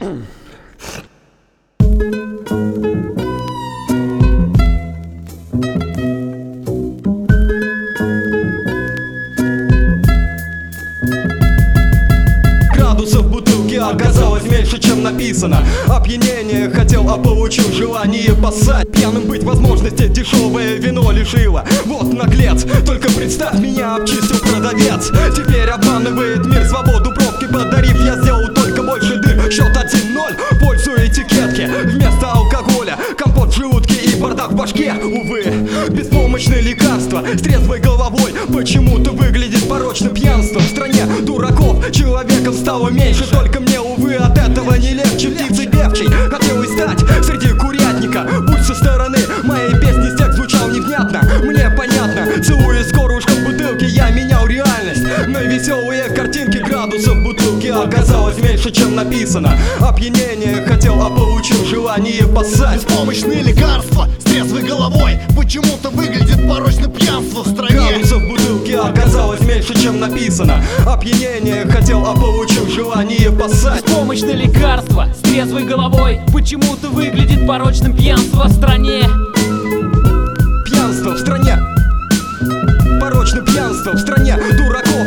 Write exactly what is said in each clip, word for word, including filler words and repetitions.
Градусов в бутылке оказалось меньше, чем написано. Опьянение хотел, а получил желание поссать. Пьяным быть возможности дешевое вино лишило. Вот наглец, только представь, меня обчистил продавец. Теперь обманывает мир, свободу пробки подарив. Я сделал только больше дыр, счет один ноль. Пользу этикетки вместо алкоголя, компот в желудке и бардак в башке. Увы, беспомощное лекарство с трезвой головой почему-то выглядит порочным пьянством. В стране дураков человеков стало меньше, только мне, увы, от этого не легче. Птицей певчей хотелось стать среди курятника. Пусть со стороны моей песни стек звучал невнятно, мне понятно. Целуясь горлышком бутылки, я менял реальность на веселые картинки. Градусов в бутылке оказалось меньше, чем написано. Опьянение хотел, а получил желание поссать. Беспомощные лекарства с трезвой головой почему-то выглядит порочным пьянство в стране. Градусов в бутылке оказалось меньше, чем написано. Опьянение хотел, а получил желание поссать. Беспомощное лекарство с трезвой головой почему-то выглядит порочным пьянство в стране. Пьянство в стране, порочное пьянство в стране дураков.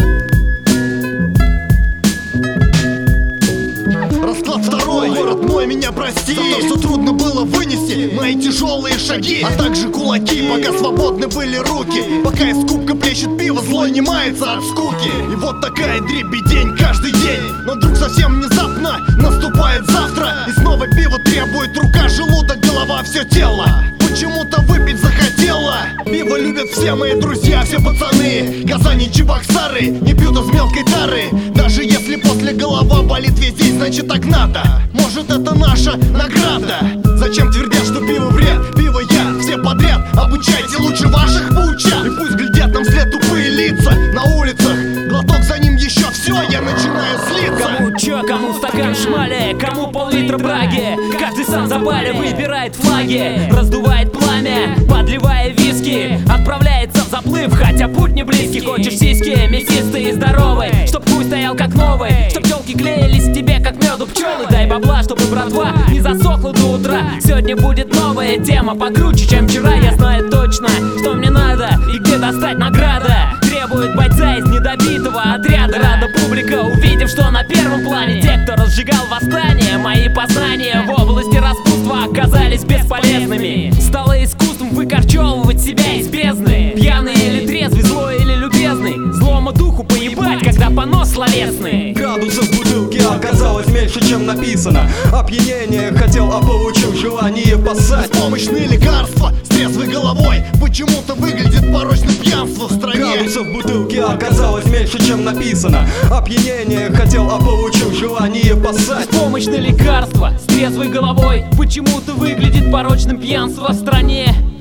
Расклад второй, город мой, меня прости за то, что трудно было вынести мои тяжелые шаги, а также кулаки, пока свободны были руки. Пока из кубка плещет пиво, злой не мается от скуки. И вот такая дребедень каждый день. Но вдруг совсем внезапно наступает завтра, и снова пиво требует рука, желудок, голова, все тело. Почему-то выпить захотела. Пиво любят все мои друзья, все пацаны. Казани, Чебоксары не пьют из мелкой тары. Даже если после голова болит весь день, значит так надо. Может, это наша награда. Зачем твердят, что пиво вред? Пиво я, все подряд. Обучайте лучше ваших паучат. И пусть глядят нам вслед тупые лица на улицах. Глоток, за ним еще все, я начинаю злиться. Кому чё, кому стакан шмали, кому пол-литра браги. Каждый сам за баре выбирает флаги, раздувает пламя, подливая виски. Отправляется в заплыв, хотя путь не близкий. Хочешь сиськи, мясистые и здоровые, чтоб хуй стоял как новый, чтоб тёлки клеились тебе как меду пчелы. Дай бабла, чтобы братва не засохла до утра. Сегодня будет новая тема, покруче, чем вчера. Я знаю точно, что мне надо и где достать награда. Требует бойца из недобитого отряда. Рада публика, увидев, что на первом плане те, кто разжигал восстание. Мои познания в области распутства оказались бесполезными. Стало искусством выкорчевывать себя из бездны. Пьяный или трезвый, злой или любезный, злому духу поебать, когда понос словесный. Градусов в бутылке оказалось меньше, чем написано. Опьянение хотел, а получил желание поссать. Беспомощные лекарства с трезвой головой почему-то выглядит порочным пьянство в стране. Градусов в бутылке оказалось меньше, чем написано. Опьянение хотел, а получил желание поссать. Беспомощное лекарство с трезвой головой почему-то выглядит порочным пьянство в стране.